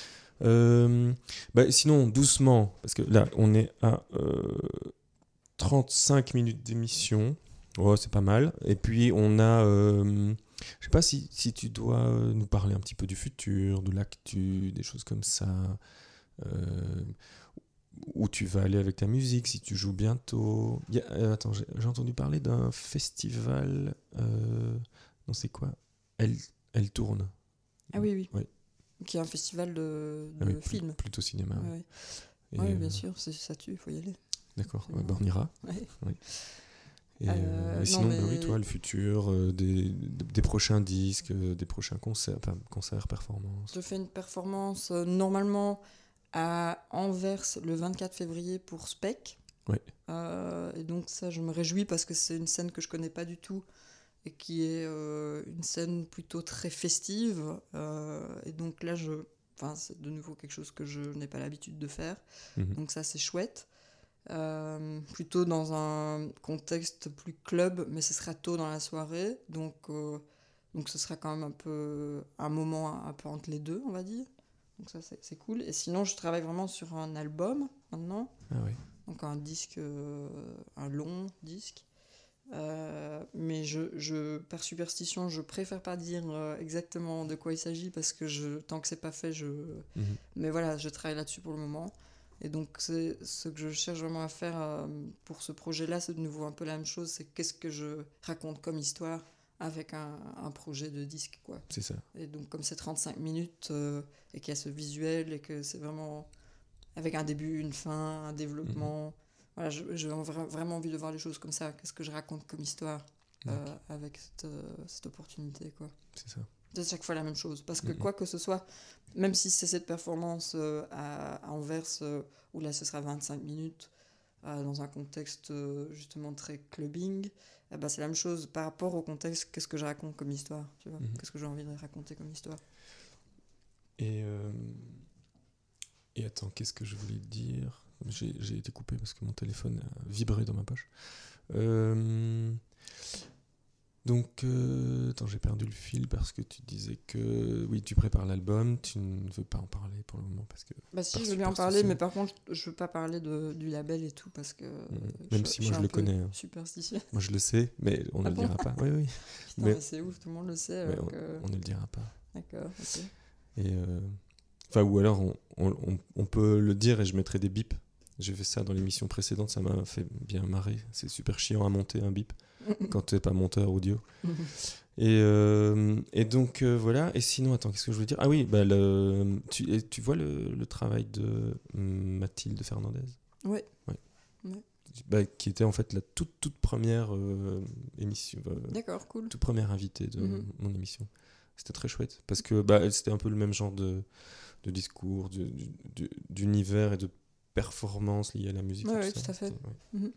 Sinon, doucement, parce que là, on est à 35 minutes d'émission. Oh, c'est pas mal. Et puis, on a. Je sais pas si tu dois nous parler un petit peu du futur, de l'actu, des choses comme ça. Où tu vas aller avec ta musique, si tu joues bientôt. Attends, j'ai entendu parler d'un festival. Non, c'est quoi Elle tourne. Ah oui, oui. Ouais. Qui est un festival de Ah oui, films. plutôt cinéma. Ouais, ouais. ouais. Et, Ouais, bien sûr, ça tue, il faut y aller. D'accord, Absolument. on ira. Ouais. Oui. Et, Non, sinon, mais- oui, toi, le futur, des prochains disques, des prochains concerts, performances. Je fais une performance normalement à Anvers le 24 février pour Spec. Ouais. Et donc ça, je me réjouis parce que c'est une scène que je connais pas du tout et qui est une scène plutôt très festive. Et donc là, c'est de nouveau quelque chose que je n'ai pas l'habitude de faire. Mhm. Donc ça, c'est chouette. Plutôt dans un contexte plus club, mais ce sera tôt dans la soirée. Donc ce sera quand même un peu un moment un peu entre les deux, on va dire. Donc ça, c'est cool. Et sinon, je travaille vraiment sur un album maintenant. Ah ouais. Donc un disque, un long disque. Mais par superstition, je préfère pas dire exactement de quoi il s'agit parce que tant que c'est pas fait, Mhm. mais voilà, je travaille là-dessus pour le moment. Et donc, c'est ce que je cherche vraiment à faire pour ce projet-là, c'est de nouveau un peu la même chose. C'est qu'est-ce que je raconte comme histoire avec un projet de disque, quoi. C'est ça. Et donc, comme c'est 35 minutes et qu'il y a ce visuel et que c'est vraiment avec un début, une fin, un développement. Voilà, j'ai vraiment envie de voir les choses comme ça. Qu'est-ce que je raconte comme histoire avec cette opportunité, quoi. C'est ça. C'est chaque fois la même chose. Parce que quoi que ce soit, même si c'est cette performance à Anvers, où là ce sera 25 minutes, dans un contexte justement très clubbing, c'est la même chose par rapport au contexte, qu'est-ce que je raconte comme histoire, tu vois, qu'est-ce que j'ai envie de raconter comme histoire. Et attends, qu'est-ce que je voulais te dire ? J'ai été coupé parce que mon téléphone a vibré dans ma poche. Donc, attends, j'ai perdu le fil parce que tu disais que oui, tu prépares l'album, tu ne veux pas en parler pour le moment parce que. Si, je veux bien en parler, mais par contre, je veux pas parler du label et tout parce que. Même si moi je le connais. Hein. Superstitieux. Moi je le sais, mais on ne le dira pas. Oui, oui. Putain, mais c'est ouf, tout le monde le sait. On ne le dira pas. D'accord, ok. Et ou alors on peut le dire et je mettrai des bips. J'ai fait ça dans l'émission précédente, ça m'a fait bien marrer. C'est super chiant à monter un bip quand t'es pas monteur audio. Et donc voilà. Et sinon, attends, qu'est-ce que je veux dire ? Ah oui, tu vois le travail de Mathilde Fernandez ? Ouais. Qui était en fait la toute première émission. D'accord, cool. Toute première invitée de mon émission. C'était très chouette parce que c'était un peu le même genre de discours, d'univers et de performance liée à la musique. Ouais, et oui, tout ça. tout à fait. Ouais. Mhm.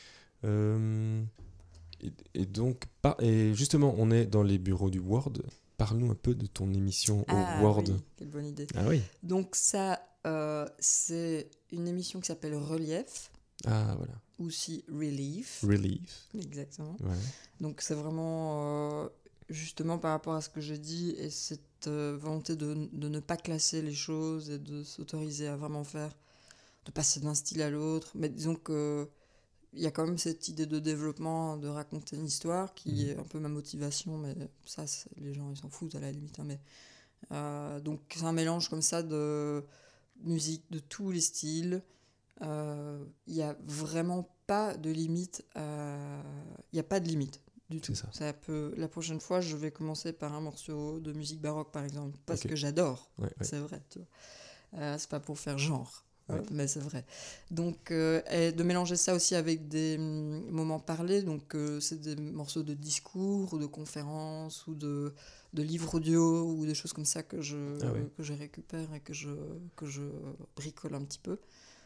Et donc, et justement, on est dans les bureaux du Word. Parle-nous un peu de ton émission au Ah Word. oui, quelle bonne idée. Ah oui. Donc ça, c'est une émission qui s'appelle Relief, Ah voilà. ou aussi Relief. Relief. Exactement. Ouais. Donc c'est vraiment justement par rapport à ce que j'ai dit et cette volonté de ne pas classer les choses et de s'autoriser à vraiment faire, de passer d'un style à l'autre. Mais disons que il y a quand même cette idée de développement, de raconter une histoire qui est un peu ma motivation, mais ça, les gens ils s'en foutent à la limite. Hein, mais, donc c'est un mélange comme ça de musique de tous les styles. Il n'y a vraiment pas de limite. Il n'y a pas de limite du tout. C'est ça. Ça peut... La prochaine fois, je vais commencer par un morceau de musique baroque, par exemple, parce Ok. que j'adore. Ouais, ouais. C'est vrai. Tu vois. C'est pas pour faire genre. Ouais. Mais c'est vrai. Donc, et de mélanger ça aussi avec des moments parlés, donc c'est des morceaux de discours ou de conférences ou de livres audio ou des choses comme ça que je récupère et que je bricole un petit peu.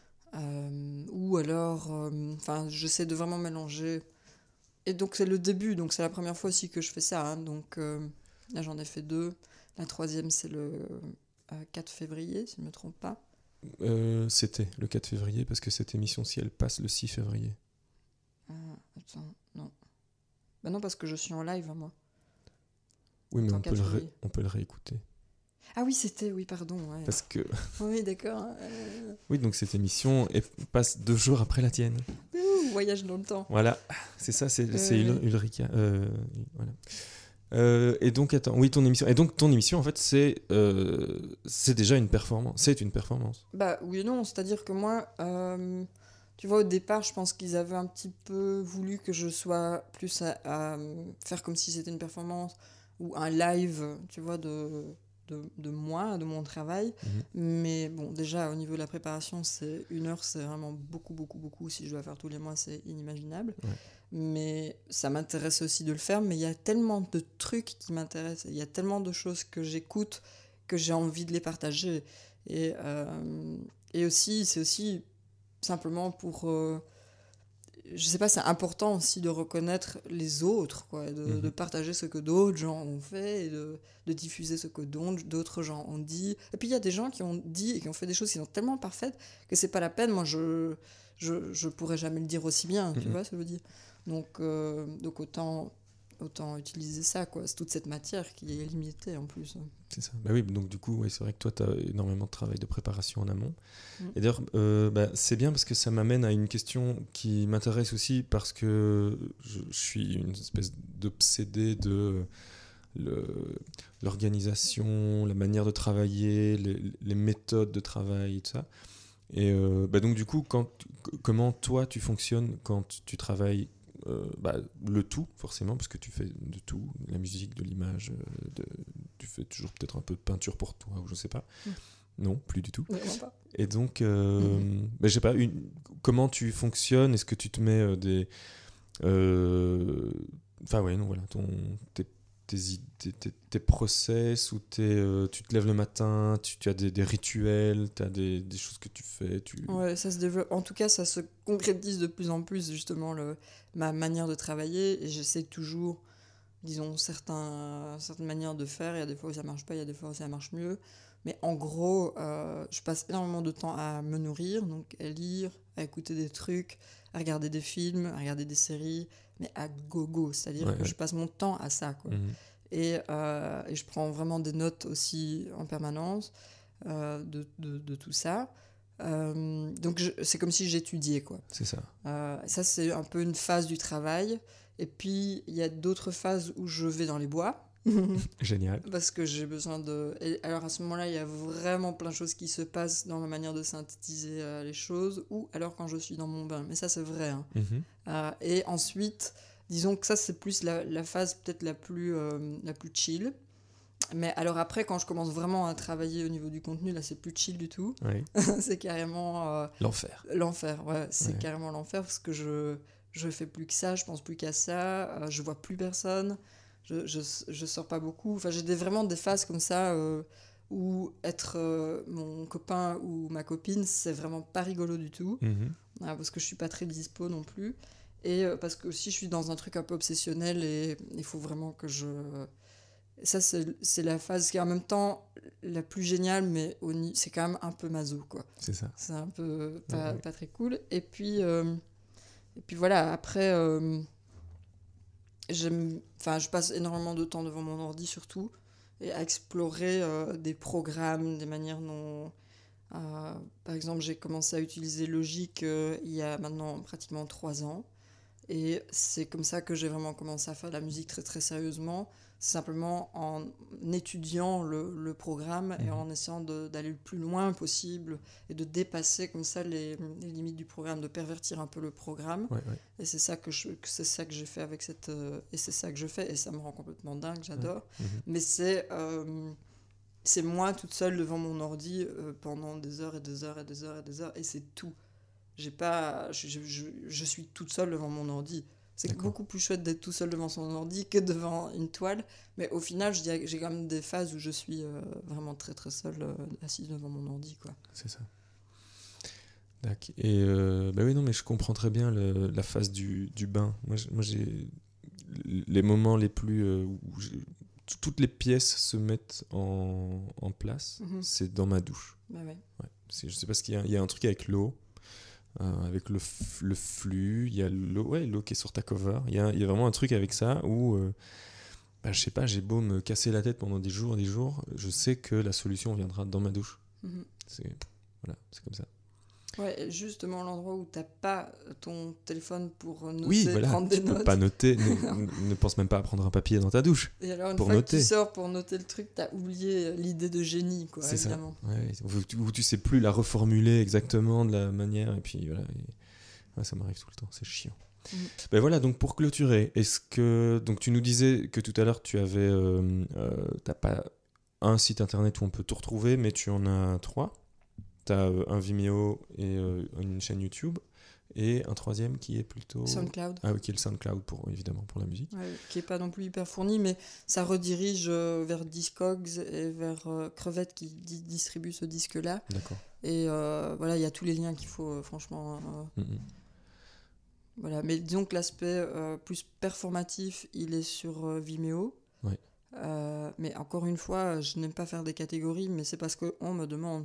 Ou alors, j'essaie de vraiment mélanger. Et donc c'est le début, donc c'est la première fois aussi que je fais ça. Hein, donc là j'en ai fait 2. La 3e c'est le 4 février, si je ne me trompe pas. C'était le 4 février parce que cette émission-ci elle passe le 6 février. Attends, non. Bah non, parce que je suis en live, hein, moi. Oui, mais Attends, on peut le réécouter. Ah oui, c'était, oui, pardon. Ouais. Parce que. Oui, d'accord. Oui, donc cette émission passe 2 jours après la tienne. Voyage dans le temps. Voilà, c'est ça, c'est Ulrika. Voilà. Et donc, attends, oui, ton émission. Et donc, ton émission, en fait, c'est déjà une performance. C'est une performance. Bah oui et non, c'est-à-dire que moi, tu vois, au départ, je pense qu'ils avaient un petit peu voulu que je sois plus à faire comme si c'était une performance ou un live, tu vois, de moi, de mon travail. Mais bon, déjà, au niveau de la préparation, c'est 1 heure, c'est vraiment beaucoup, beaucoup, beaucoup. Si je dois faire tous les mois, c'est inimaginable. Ouais. Mais ça m'intéresse aussi de le faire. Mais il y a tellement de trucs qui m'intéressent. Il y a tellement de choses que j'écoute que j'ai envie de les partager. Et aussi, c'est aussi simplement pour... je sais pas, c'est important aussi de reconnaître les autres, quoi, de partager ce que d'autres gens ont fait, et de diffuser ce que d'autres gens ont dit. Et puis il y a des gens qui ont dit et qui ont fait des choses qui sont tellement parfaites que c'est pas la peine. Moi, je pourrais jamais le dire aussi bien, tu vois ce que je veux dire. Donc autant utiliser ça, quoi. C'est toute cette matière qui est limitée en plus. C'est ça. Bah oui, donc du coup, ouais, c'est vrai que toi, tu as énormément de travail de préparation en amont. Et d'ailleurs, c'est bien parce que ça m'amène à une question qui m'intéresse aussi parce que je suis une espèce d'obsédé de l'organisation, la manière de travailler, les méthodes de travail et tout ça. Et donc du coup, comment toi tu fonctionnes quand tu travailles le tout forcément parce que tu fais de tout, la musique, de l'image, tu fais toujours peut-être un peu de peinture pour toi ou je sais pas. Non, plus du tout. Vraiment pas. Et donc, je sais pas, comment tu fonctionnes? Est-ce que tu te mets des enfin ouais, non, voilà, tes process ou tu te lèves le matin, tu as des rituels, tu as des choses que tu fais. Ouais, ça se développe. En tout cas, ça se concrétise de plus en plus, justement, ma manière de travailler. Et j'essaie toujours, disons, certaines manières de faire. Il y a des fois où ça marche pas, il y a des fois où ça marche mieux. Mais en gros, je passe énormément de temps à me nourrir, donc à lire, à écouter des trucs, à regarder des films, à regarder des séries, mais à gogo. C'est-à-dire que je passe mon temps à ça, quoi. Et je prends vraiment des notes aussi en permanence de tout ça. Donc c'est comme si j'étudiais, quoi. C'est ça. Ça, c'est un peu une phase du travail. Et puis, il y a d'autres phases où je vais dans les bois. Génial. Parce que j'ai besoin de... Et alors à ce moment-là, il y a vraiment plein de choses qui se passent dans ma manière de synthétiser les choses, ou alors quand je suis dans mon bain. Mais ça, c'est vrai. Hein. Et ensuite, disons que ça, c'est plus la phase peut-être la plus chill. Mais alors après, quand je commence vraiment à travailler au niveau du contenu, là, c'est plus chill du tout. Oui. C'est carrément... l'enfer. L'enfer, ouais. C'est carrément l'enfer parce que je fais plus que ça, je pense plus qu'à ça, je vois plus personne, je sors pas beaucoup. Enfin, j'ai vraiment des phases comme ça ou être mon copain ou ma copine, c'est vraiment pas rigolo du tout. Parce que je suis pas très dispo non plus. Et parce que aussi je suis dans un truc un peu obsessionnel et il faut vraiment que je... Ça, c'est la phase qui est en même temps la plus géniale, mais c'est quand même un peu maso, quoi. C'est ça. C'est un peu pas très cool. Et puis voilà, après, je passe énormément de temps devant mon ordi, surtout, et à explorer des programmes, des manières dont... par exemple, j'ai commencé à utiliser Logic il y a maintenant pratiquement 3 ans. Et c'est comme ça que j'ai vraiment commencé à faire de la musique très très sérieusement. C'est simplement en étudiant le programme et en essayant d'aller le plus loin possible et de dépasser comme ça les limites du programme, de pervertir un peu le programme. Et c'est ça que j'ai fait avec cette... et c'est ça que je fais et ça me rend complètement dingue, j'adore. Mais c'est moi toute seule devant mon ordi pendant des heures et des heures et des heures et des heures et c'est tout. Je suis toute seule devant mon ordi. C'est beaucoup plus chouette d'être tout seul devant son ordi que devant une toile. Mais au final, je dirais que j'ai quand même des phases où je suis vraiment très très seule assise devant mon ordi, quoi. C'est ça. D'accord. Et oui, non, mais je comprends très bien la phase du bain. Moi, j'ai les moments les plus où toutes les pièces se mettent en place. C'est dans ma douche. Je sais pas ce qu'il y a. Il y a un truc avec l'eau. Avec le flux, il y a l'eau qui est sur ta cover. Il y a vraiment un truc avec ça où, je sais pas, j'ai beau me casser la tête pendant des jours, je sais que la solution viendra dans ma douche. C'est comme ça. Ouais, justement l'endroit où t'as pas ton téléphone pour noter, prendre des notes. Peux pas noter, ne pense même pas à prendre un papier dans ta douche. Et alors une fois que tu sors pour noter le truc, t'as oublié l'idée de génie, quoi. C'est évidemment. Ça. Où tu sais plus la reformuler exactement de la manière, et puis voilà. Ça m'arrive tout le temps, c'est chiant. Ben voilà, donc pour clôturer, donc tu nous disais que tout à l'heure tu avais, t'as pas un site internet où on peut tout retrouver, mais tu en as 3. T'as un Vimeo et une chaîne YouTube et un troisième qui est plutôt SoundCloud. Qui est le SoundCloud évidemment pour la musique. Qui est pas non plus hyper fourni, mais ça redirige vers Discogs et vers Crevette qui distribue ce disque-là. D'accord. Et il y a tous les liens qu'il faut, franchement. Voilà, mais disons que l'aspect plus performatif, il est sur Vimeo. Mais encore une fois, je n'aime pas faire des catégories, mais c'est parce qu'on me demande.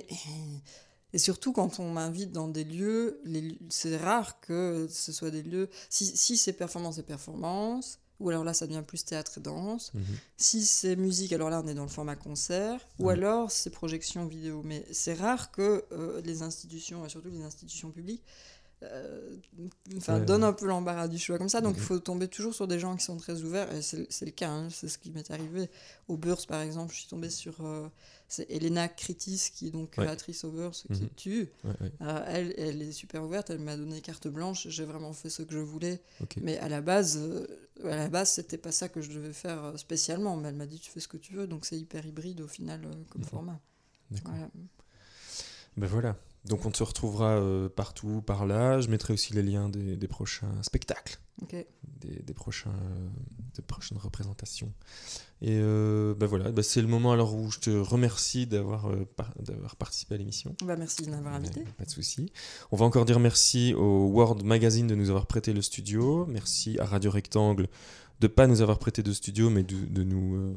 Et surtout quand on m'invite dans des lieux, c'est rare que ce soit des lieux... Si c'est performance, ou alors là ça devient plus théâtre et danse. Si c'est musique, alors là on est dans le format concert, ou alors c'est projection vidéo. Mais c'est rare que les institutions, et surtout les institutions publiques, donne un peu l'embarras du choix comme ça, donc il faut tomber toujours sur des gens qui sont très ouverts, et c'est le cas, c'est ce qui m'est arrivé au Beurs par exemple. Je suis tombée sur c'est Elena Kritis qui est donc créatrice au Beurs, qui tue. Elle est super ouverte, elle m'a donné carte blanche, j'ai vraiment fait ce que je voulais, mais à la base c'était pas ça que je devais faire spécialement, mais elle m'a dit tu fais ce que tu veux, donc c'est hyper hybride au final comme format. D'accord. Voilà. Donc on te retrouvera partout par là. Je mettrai aussi les liens des prochains spectacles, des prochaines représentations. Et c'est le moment alors où je te remercie d'avoir participé à l'émission. Merci de m'avoir invité. Pas de souci. On va encore dire merci au World Magazine de nous avoir prêté le studio. Merci à Radio Rectangle de pas nous avoir prêté de studio, mais de nous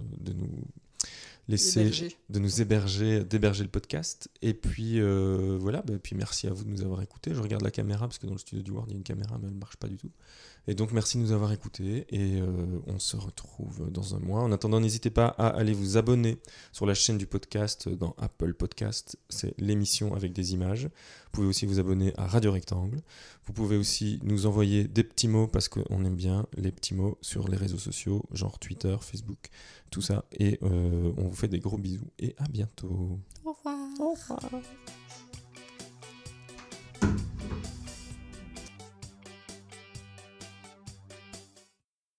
d'héberger le podcast. Et puis puis merci à vous de nous avoir écoutés. Je regarde la caméra parce que dans le studio du Word il y a une caméra mais elle ne marche pas du tout. Et donc merci de nous avoir écoutés et on se retrouve dans un mois. En attendant, n'hésitez pas à aller vous abonner sur la chaîne du podcast dans Apple Podcast. C'est l'émission avec des images. Vous pouvez aussi vous abonner à Radio Rectangle. Vous pouvez aussi nous envoyer des petits mots parce qu'on aime bien les petits mots sur les réseaux sociaux, genre Twitter, Facebook, tout ça. Et on vous fait des gros bisous et à bientôt. Au revoir. Au revoir.